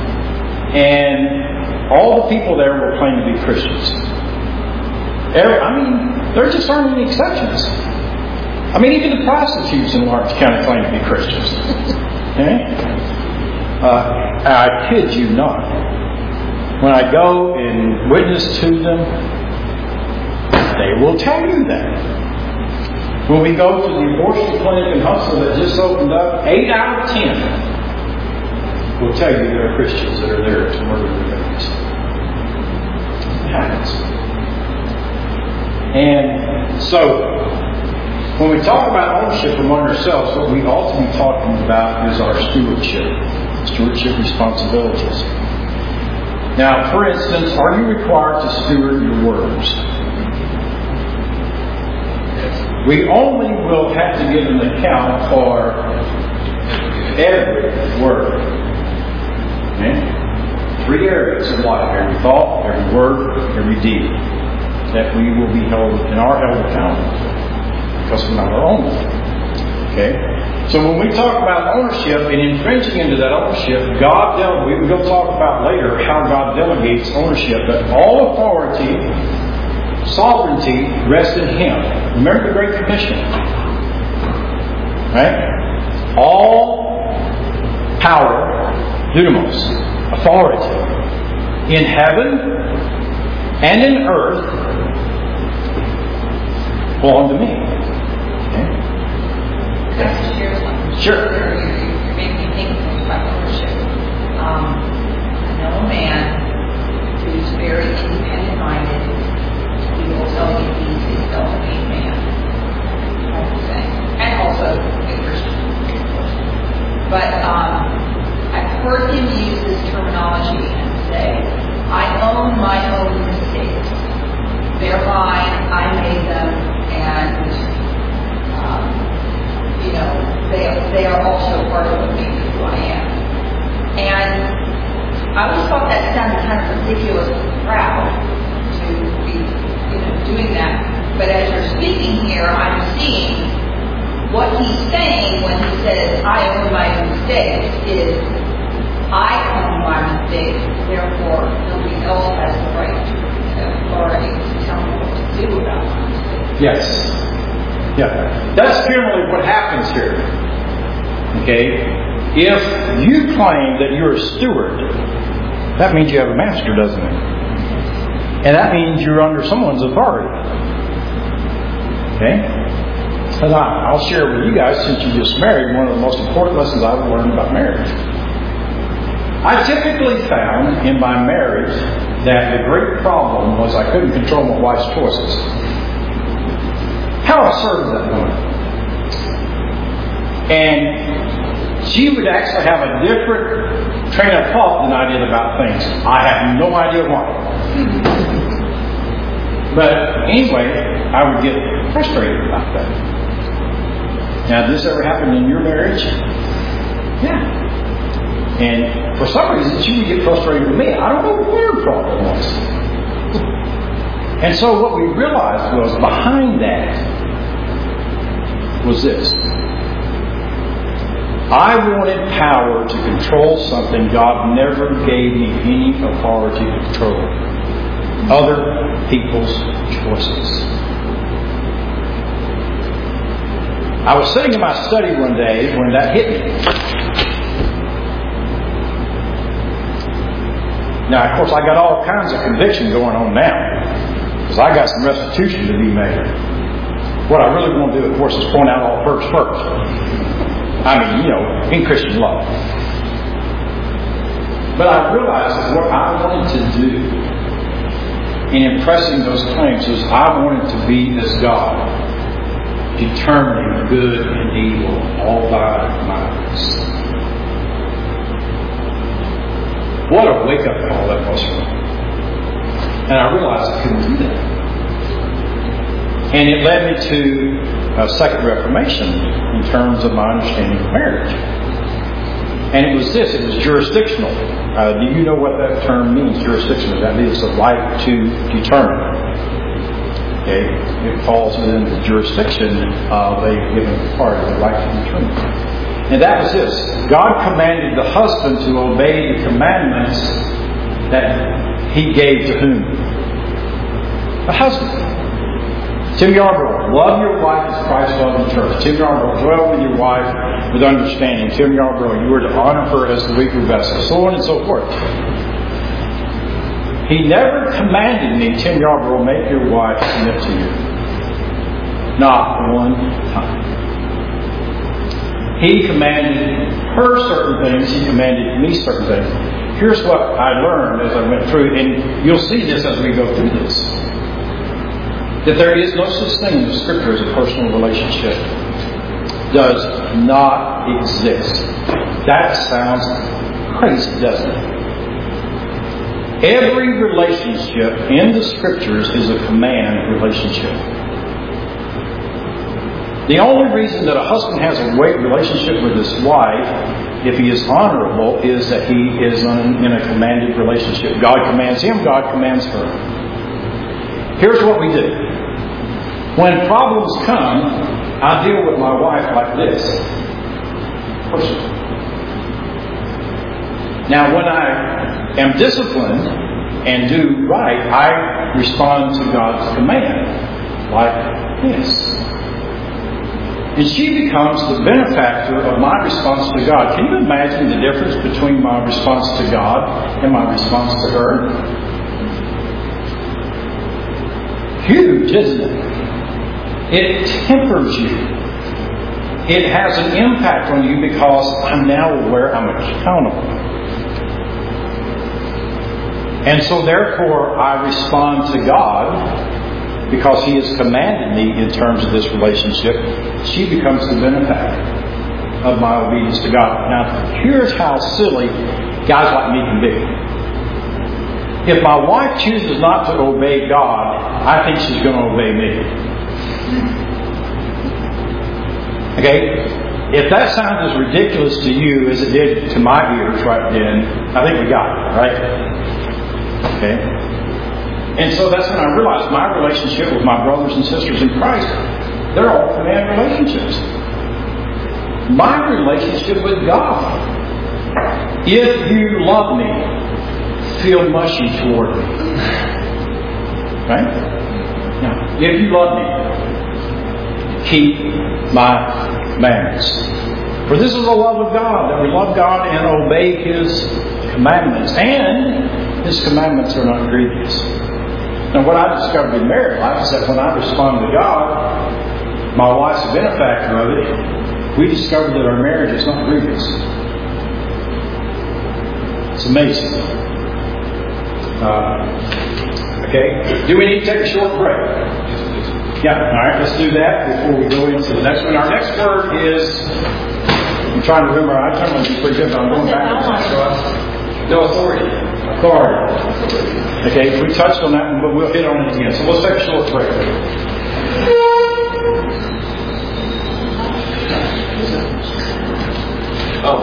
and all the people there will claim to be Christians. Every, I mean, there just aren't any exceptions. I mean, even the prostitutes in Lawrence County claim to be Christians. Okay? Uh, I kid you not. When I go and witness to them, they will tell you that. When we go to the abortion clinic in Huntsville that just opened up, eight out of ten will tell you there are Christians that are there to murder their babies. It happens. And so, when we talk about ownership among ourselves, what we ought to be talking about is our stewardship. Stewardship responsibilities. Now, for instance, are you required to steward your words? We only will have to give an account for every word. Okay? Three areas of life: every thought, every word, every deed, that we will be held and are held accountable, because we're not our own. Okay? So when we talk about ownership and infringing into that ownership, God del- we will talk about later how God delegates ownership. But all authority, sovereignty rests in Him. Remember the Great Commission. Right? All power, dunamis, authority, in heaven and in earth belong to me. Okay? Can I just share something? Sure. You're, you're making me think about ownership. Um, I know a man who's very independent-minded. He will tell you he's a self-made man. I would say. And also a Christian. But um, I've heard him use this terminology and say, I own my own mistakes. They're mine, I made them, and um, you know, they they are also part of what makes who I am. And I always thought that sounded kind of ridiculous and proud to be, you know, doing that. But as you're speaking here, I'm seeing what he's saying when he says, I own my mistakes, is I own my mistakes, therefore nobody else has the right to authority to tell me what to do about my mistakes. Yes. Yeah. That's generally what happens here. Okay? If you claim that you're a steward, that means you have a master, doesn't it? And that means you're under someone's authority. Okay? And I, I'll share with you guys, since you just married, one of the most important lessons I've learned about marriage. I typically found in my marriage that the great problem was I couldn't control my wife's choices. How I served that woman. And she would actually have a different train of thought than I did about things. I have no idea why. But anyway, I would get frustrated about that. Now, did this ever happen in your marriage? Yeah. And for some reason, she would get frustrated with me. I don't know where the problem was. And so what we realized was behind that was this. I wanted power to control something God never gave me any authority to control. Other people's choices. I was sitting in my study one day when that hit me. Now, of course, I got all kinds of conviction going on now. Because I got some restitution to be made. What I really want to do, of course, is point out all first first. I mean, you know, in Christian love. But I realized that what I wanted to do in impressing those claims was I wanted to be as God, determining good and evil all by myself. What a wake-up call that was for me. And I realized I couldn't do that. And it led me to a second reformation in terms of my understanding of marriage. And it was this, it was jurisdictional. Uh, do you know what that term means, jurisdictional? That means the right to determine. Okay? It falls within the jurisdiction of a given party, the right to determine. And that was this. God commanded the husband to obey the commandments that He gave to whom? The husband. Tim Yarbrough, love your wife as Christ loved the church. Tim Yarbrough, dwell with your wife with understanding. Tim Yarbrough, you are to honor her as the weaker vessel. So on and so forth. He never commanded me, Tim Yarbrough, make your wife submit to you. Not one time. He commanded her certain things. He commanded me certain things. Here's what I learned as I went through, and you'll see this as we go through this. That there is no such thing in the Scripture as a personal relationship. Does not exist. That sounds crazy, doesn't it? Every relationship in the Scriptures is a command relationship. The only reason that a husband has a weight relationship with his wife, if he is honorable, is that he is in a commanded relationship. God commands him, God commands her. Here's what we do. When problems come, I deal with my wife like this. personal. Now, when I am disciplined and do right, I respond to God's command, like this. And she becomes the benefactor of my response to God. Can you imagine the difference between my response to God and my response to her? Huge, isn't it? It tempers you. It has an impact on you because I'm now aware I'm accountable. And so therefore I respond to God because He has commanded me in terms of this relationship. She becomes the benefactor of my obedience to God. Now, here's how silly guys like me can be. If my wife chooses not to obey God, I think she's going to obey me. Okay? If that sounds as ridiculous to you as it did to my ears right then, I think we got it, right? Okay? And so that's when I realized my relationship with my brothers and sisters in Christ, they're all command relationships. My relationship with God, if you love me, feel mushy toward me. Right? Now, if you love me, keep my commandments. For this is the love of God, that we love God and obey His commandments. And His commandments are not grievous. Now, what I discovered in married life is that when I respond to God, my wife's a benefactor of it, we discovered that our marriage is not grievous. It's amazing. Uh, okay, do we need to take a short break? Yeah, all right, let's do that before we go into the next one. Our next word is, I'm trying to remember, I turned to be pretty good, but I'm going back. No authority. Authority. Okay, we touched on that one, but we'll hit on it again. So let's take a short break. Oh.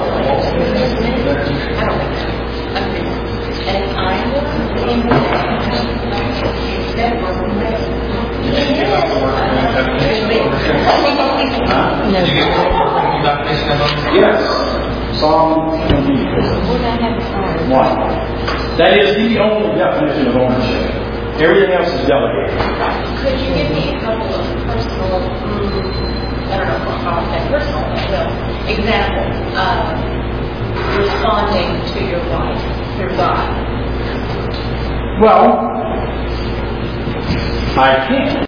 Yes. Psalm twenty-one. That is the only definition of ownership. Everything else is delegated. Could you give me a couple of personal, I don't know how to say personal, but well, examples of responding to your wife, your God? Well, I can't.